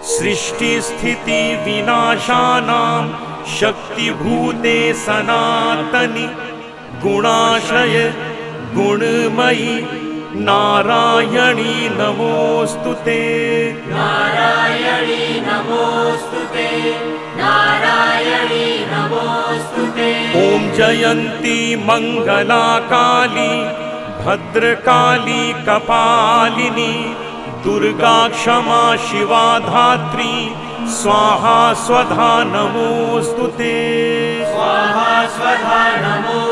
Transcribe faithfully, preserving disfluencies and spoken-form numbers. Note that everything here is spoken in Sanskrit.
सृष्टिस्थिति विनाशानां शक्तिभूते सनातनि गुणाश्रय गुणमयी नारायणी नमोस्तुते। नारायणी नमोस्तुते, नारायणी नमोस्तुते। ॐ जयन्ती मंगला काली भद्रकाली कपालिनी दुर्गा क्षमा शिवा धात्री स्वाहा स्वधा नमोस्तुते। स्वाहा स्वधा नमो